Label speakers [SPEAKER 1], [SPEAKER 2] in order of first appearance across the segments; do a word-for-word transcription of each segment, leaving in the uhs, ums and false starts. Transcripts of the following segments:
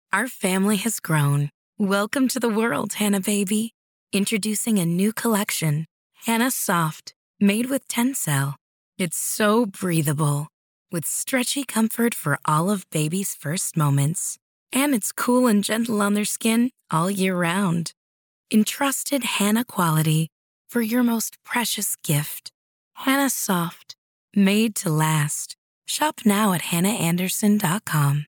[SPEAKER 1] Our family has grown. Welcome to the world, Hannah baby. Introducing a new collection, Hannah Soft, made with Tencel. It's so breathable, with stretchy comfort for all of baby's first moments. And it's cool and gentle on their skin all year round. Entrusted Hannah quality for your most precious gift. Hannah Soft, made to last. Shop now at hannah anderson dot com.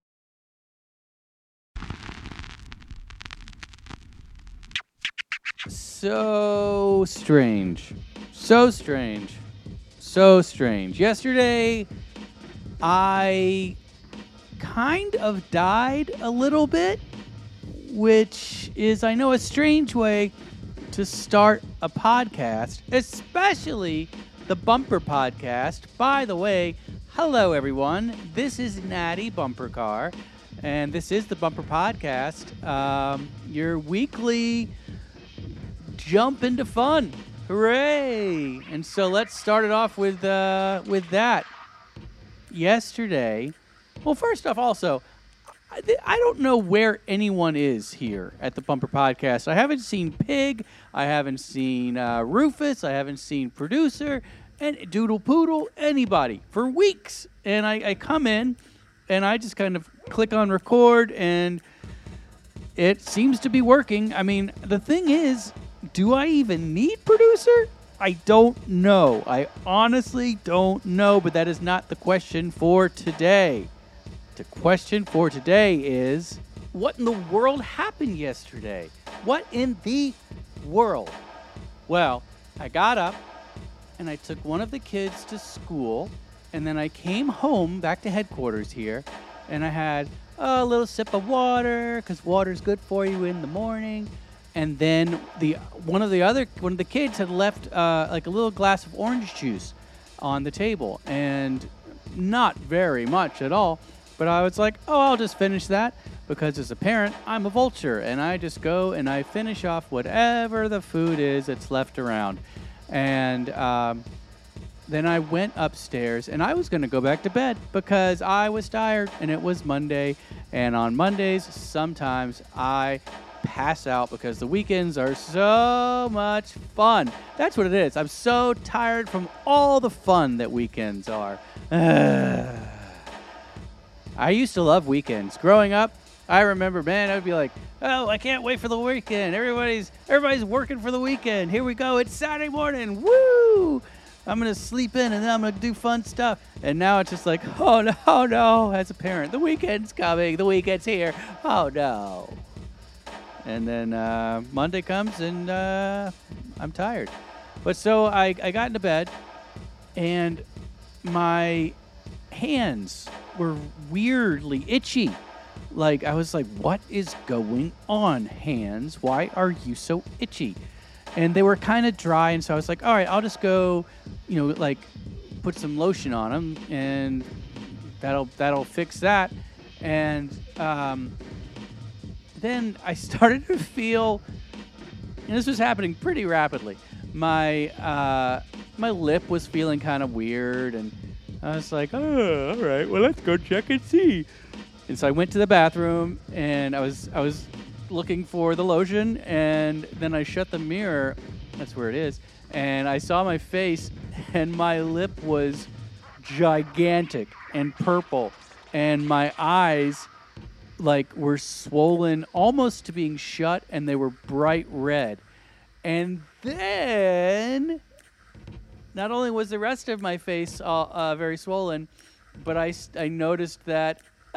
[SPEAKER 2] So strange. So strange. So strange. Yesterday, I kind of died a little bit, which is, I know, a strange way to start a podcast, especially the Bumper Podcast. By the way, hello, everyone. This is Natty Bumper Car, and this is the Bumper Podcast, um, your weekly jump into fun. Hooray! And so let's start it off with uh, with that. Yesterday, well, first off, also, I, I don't know where anyone is here at the Bumper Podcast. I haven't seen Pig. I haven't seen uh, Rufus. I haven't seen Producer and Doodle Poodle, anybody, for weeks. And I, I come in, and I just kind of click on record, and it seems to be working. I mean, the thing is, do I even need Producer? I don't know. I honestly don't know, but that is not the question for today. The question for today is, what in the world happened yesterday? What in the world? Well, I got up, and I took one of the kids to school, and then I came home back to headquarters here, and I had a little sip of water, because water's good for you in the morning. And then the one of the other one of the kids had left uh, like a little glass of orange juice on the table, and not very much at all. But I was like, oh, I'll just finish that, because as a parent, I'm a vulture, and I just go and I finish off whatever the food is that's left around. And um, then I went upstairs, and I was going to go back to bed because I was tired, and it was Monday. And on Mondays, sometimes I pass out because the weekends are so much fun. That's what it is. I'm so tired from all the fun that weekends are. I used to love weekends. Growing up, I remember, man, I'd be like, oh, I can't wait for the weekend. Everybody's everybody's working for the weekend. Here we go. It's Saturday morning. Woo! I'm going to sleep in, and then I'm going to do fun stuff. And now it's just like, oh, no, oh, no, as a parent. The weekend's coming. The weekend's here. Oh, no. And then uh, Monday comes, and uh, I'm tired. But so I, I got into bed, and my hands were weirdly itchy. Like, I was like, what is going on, hands? Why are you so itchy? And they were kind of dry, and so I was like, all right, I'll just go, you know, like, put some lotion on them, and that'll that'll fix that. And um, then I started to feel, and this was happening pretty rapidly, my uh, my lip was feeling kind of weird, and I was like, oh, all right, well, let's go check and see. And so I went to the bathroom, and I was I was looking for the lotion, and then I shut the mirror, that's where it is, and I saw my face, and my lip was gigantic and purple, and my eyes like were swollen almost to being shut, and they were bright red. And then not only was the rest of my face uh, uh, very swollen, but I, I noticed that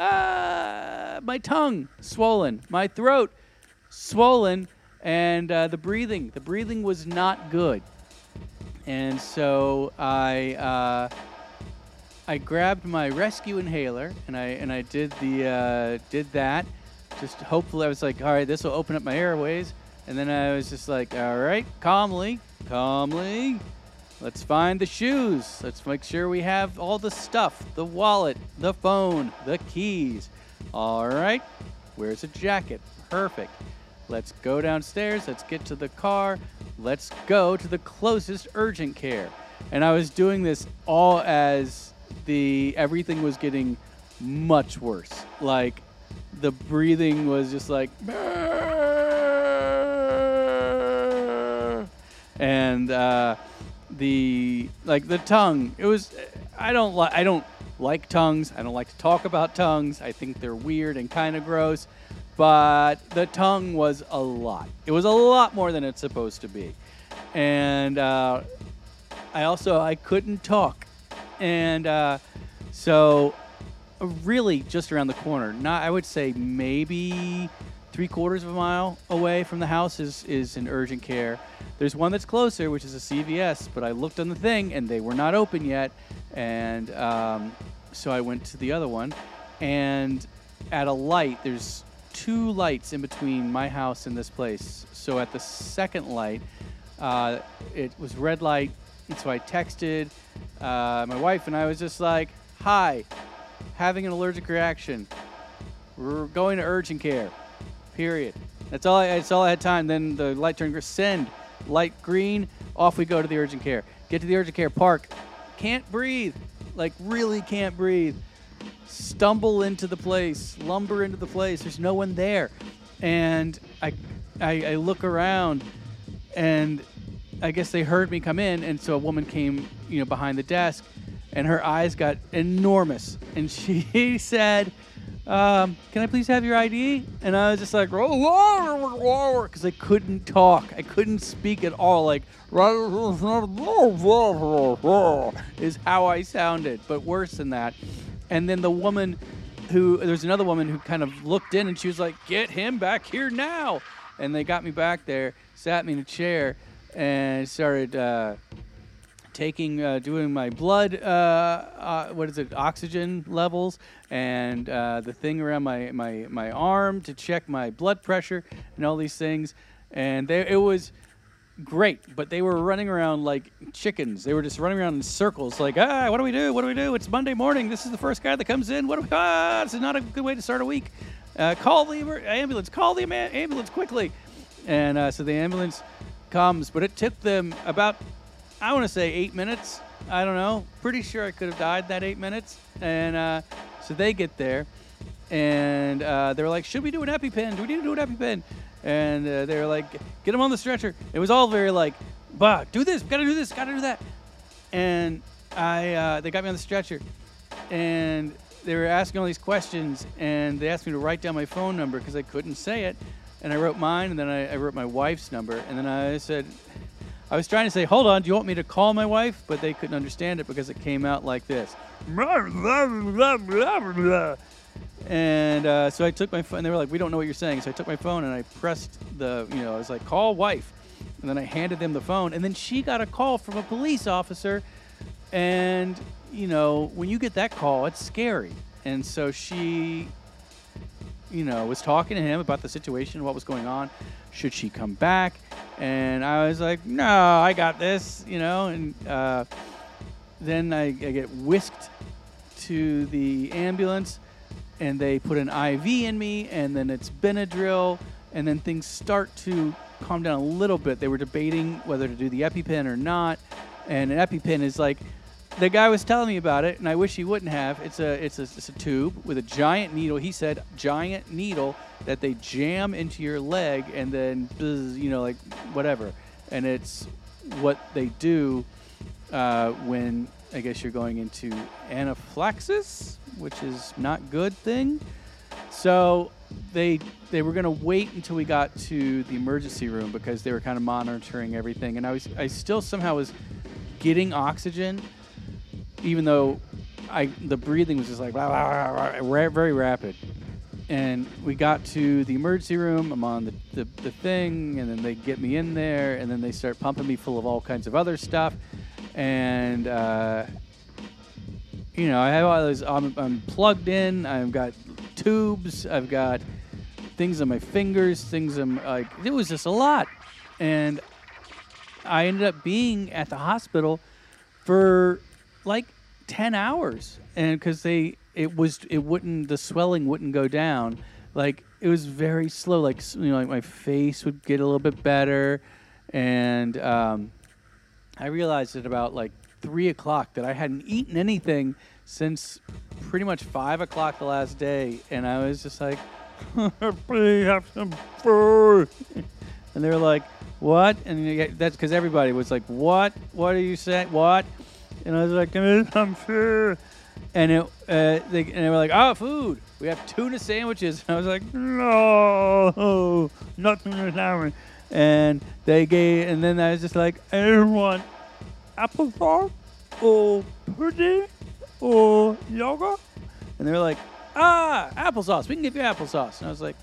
[SPEAKER 2] uh, my tongue swollen, my throat swollen, and uh, the breathing, the breathing was not good. And so I uh, I grabbed my rescue inhaler, and I and I did the uh, did that. Just hopefully, I was like, all right, this will open up my airways. And then I was just like, all right, calmly, calmly, let's find the shoes. Let's make sure we have all the stuff, the wallet, the phone, the keys. All right, where's a jacket? Perfect. Let's go downstairs. Let's get to the car. Let's go to the closest urgent care. And I was doing this all as the everything was getting much worse. Like, the breathing was just like, and uh, the like the tongue. It was. I don't like. I don't like tongues. I don't like to talk about tongues. I think they're weird and kind of gross. But the tongue was a lot. It was a lot more than it's supposed to be. And uh, I also, I couldn't talk. And uh, so really just around the corner, not, I would say maybe three quarters of a mile away from the house is, is an urgent care. There's one that's closer, which is a C V S, but I looked on the thing and they were not open yet. And um, so I went to the other one. And at a light, there's two lights in between my house and this place. So at the second light, uh, it was red light. And so I texted uh, my wife and I was just like, hi, having an allergic reaction. We're going to urgent care, period. That's all I, that's all I had time. Then the light turned green, send, light green, off we go to the urgent care. Get to the urgent care, park, can't breathe, like really can't breathe. Stumble into the place, lumber into the place. There's no one there. And I, I, I look around, and I guess they heard me come in, and so a woman came, you know, behind the desk, and her eyes got enormous. And she said, um, can I please have your I D? And I was just like, because I couldn't talk. I couldn't speak at all. Like, is how I sounded, but worse than that. And then the woman who, there's another woman who kind of looked in and she was like, get him back here now. And they got me back there, sat me in a chair, and started uh, taking, uh, doing my blood, uh, uh, what is it, oxygen levels, and uh, the thing around my, my, my arm to check my blood pressure and all these things. And they, it was great, but they were running around like chickens. They were just running around in circles like, ah, what do we do? What do we do? It's Monday morning. This is the first guy that comes in. What do we, ah, this is not a good way to start a week. Uh, call the ambulance. Call the ambulance quickly. And uh, so the ambulance comes, but it took them about, I want to say eight minutes. I don't know. Pretty sure I could have died that eight minutes. And uh, so they get there, and uh, they were like, should we do an EpiPen? Do we need to do an EpiPen? And uh, they were like, get him on the stretcher. It was all very like, bah, do this, gotta do this, gotta do that. And I, uh, they got me on the stretcher, and they were asking all these questions, and they asked me to write down my phone number because I couldn't say it. And I wrote mine, and then I, I wrote my wife's number. And then I said, I was trying to say, hold on, do you want me to call my wife? But they couldn't understand it because it came out like this. And uh, so I took my phone, and they were like, we don't know what you're saying. So I took my phone, and I pressed the, you know, I was like, call wife. And then I handed them the phone. And then she got a call from a police officer. And, you know, when you get that call, it's scary. And so she, you know, was talking to him about the situation, what was going on. Should she come back? And I was like, no, I got this, you know. And uh, then I, I get whisked to the ambulance. And they put an I V in me, and then it's Benadryl, and then things start to calm down a little bit. They were debating whether to do the EpiPen or not, and an EpiPen is like, the guy was telling me about it, and I wish he wouldn't have. It's a it's a, it's a tube with a giant needle. He said giant needle that they jam into your leg, and then, you know, like whatever. And it's what they do uh, when, I guess, you're going into anaphylaxis, which is not good thing. So they they were going to wait until we got to the emergency room because they were kind of monitoring everything. And I was I still somehow was getting oxygen, even though I the breathing was just like blah, blah, blah, blah, very rapid. And we got to the emergency room. I'm on the, the, the thing, and then they get me in there, and then they start pumping me full of all kinds of other stuff. And, uh, you know, I have all those, I'm, I'm plugged in, I've got tubes, I've got things on my fingers, things on, like, it was just a lot. And I ended up being at the hospital for like ten hours. And because they, it was, it wouldn't, the swelling wouldn't go down. Like, it was very slow. Like, you know, like my face would get a little bit better. And, um, I realized at about like three o'clock that I hadn't eaten anything since pretty much five o'clock the last day. And I was just like, please have some food. And they were like, what? And you get, that's because everybody was like, what? What are you saying? What? And I was like, give me some food. And it, uh, they, and they were like, oh, food. We have tuna sandwiches. And I was like, no, not tuna sandwich. And they gave, and then I was just like, I don't want applesauce or pudding or yogurt. And they were like, ah, applesauce. We can give you applesauce. And I was like,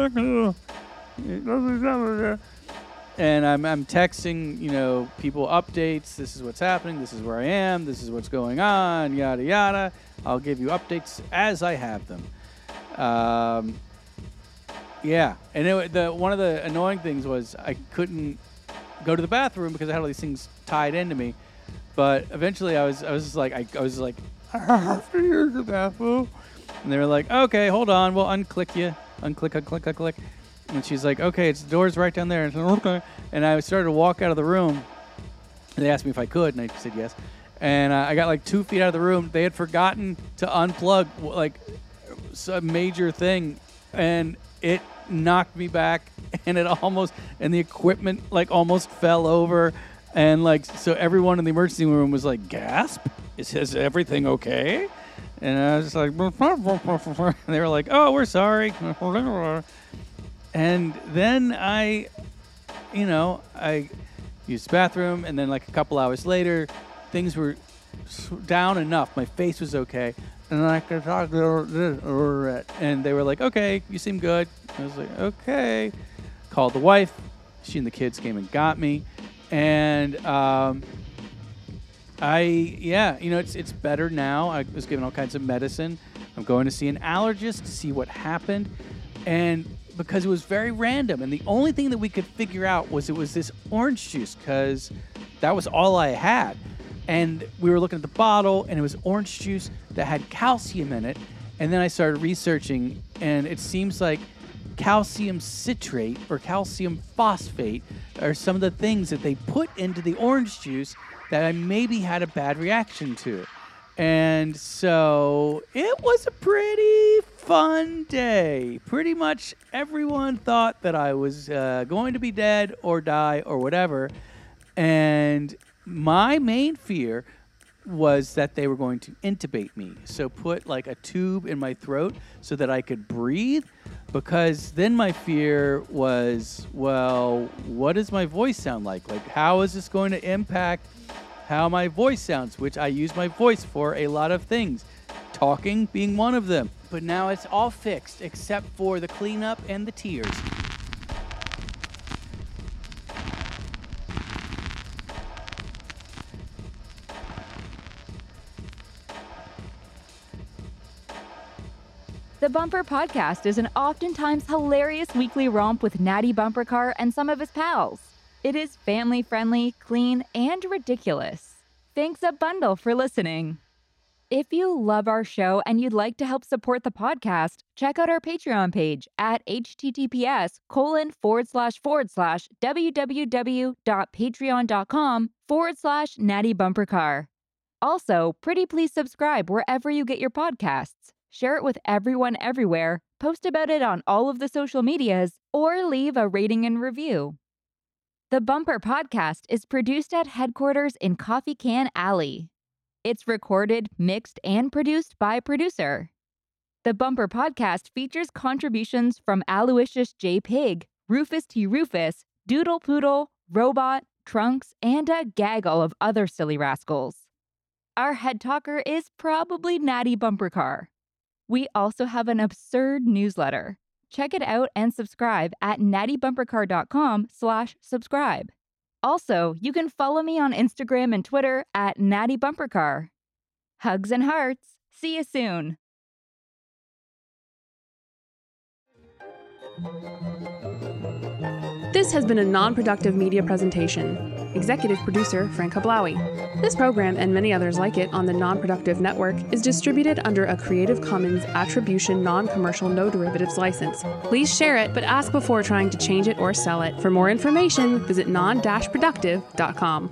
[SPEAKER 2] and I'm I'm texting, you know, people updates. This is what's happening. This is where I am. This is what's going on. Yada yada. I'll give you updates as I have them. Um, yeah, and it, the one of the annoying things was I couldn't go to the bathroom because I had all these things tied into me. But eventually, I was I was just like I, I was like I have to use the bathroom, and they were like, okay, hold on, we'll unclick you, unclick, unclick, unclick. And she's like, okay, it's the door's right down there. And, I said, okay. And I started to walk out of the room. And they asked me if I could, and I said yes. And uh, I got like two feet out of the room. They had forgotten to unplug like a major thing, and it knocked me back. And it almost, and the equipment like almost fell over. And like, so everyone in the emergency room was like, gasp? Is, is everything okay? And I was just like, and they were like, oh, we're sorry. And then I, you know, I used the bathroom, and then like a couple hours later, things were down enough. My face was okay, and I could talk. And they were like, "Okay, you seem good." I was like, "Okay." Called the wife. She and the kids came and got me, and um, I, yeah, you know, it's it's better now. I was given all kinds of medicine. I'm going to see an allergist to see what happened, and because it was very random, and the only thing that we could figure out was it was this orange juice, because that was all I had. And we were looking at the bottle, and it was orange juice that had calcium in it. And then I started researching, and it seems like calcium citrate or calcium phosphate are some of the things that they put into the orange juice that I maybe had a bad reaction to. And so it was a pretty fun day. Pretty much everyone thought that I was uh, going to be dead or die or whatever. And my main fear was that they were going to intubate me. So put like a tube in my throat so that I could breathe. Because then my fear was, well, what does my voice sound like? Like, how is this going to impact how my voice sounds, which I use my voice for a lot of things, talking being one of them. But now it's all fixed except for the cleanup and the tears.
[SPEAKER 3] The Bumper Podcast is an oftentimes hilarious weekly romp with Natty Bumper Car and some of his pals. It is family-friendly, clean, and ridiculous. Thanks a bundle for listening. If you love our show and you'd like to help support the podcast, check out our Patreon page at https colon forward slash forward slash www.patreon.com forward slash Natty Bumper Car. Also, pretty please subscribe wherever you get your podcasts. Share it with everyone everywhere, post about it on all of the social medias, or leave a rating and review. The Bumper Podcast is produced at headquarters in Coffee Can Alley. It's recorded, mixed, and produced by producer. The Bumper Podcast features contributions from Aloysius J. Pig, Rufus T. Rufus, Doodle Poodle, Robot, Trunks, and a gaggle of other silly rascals. Our head talker is probably Natty Bumper Car. We also have an absurd newsletter. Check it out and subscribe at nattybumpercar.com slash subscribe. Also, you can follow me on Instagram and Twitter at nattybumpercar. Hugs and hearts. See you soon.
[SPEAKER 4] This has been a non-productive media presentation. Executive producer Frank Hablawi. This program and many others like it on the Non-Productive Network is distributed under a Creative Commons Attribution Non-Commercial No Derivatives license. Please share it, but ask before trying to change it or sell it. For more information, visit non dash productive dot com.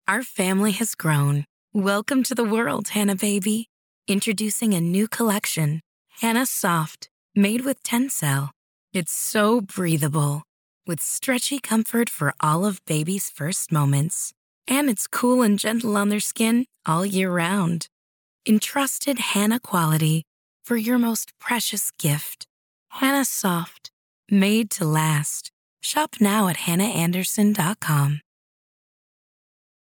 [SPEAKER 1] Our family has grown. Welcome to the world, Hannah baby. Introducing a new collection, Hannah Soft, made with Tencel. It's so breathable, with stretchy comfort for all of baby's first moments. And it's cool and gentle on their skin all year round. Entrusted Hannah quality for your most precious gift. Hannah Soft, made to last. Shop now at hannah anderson dot com.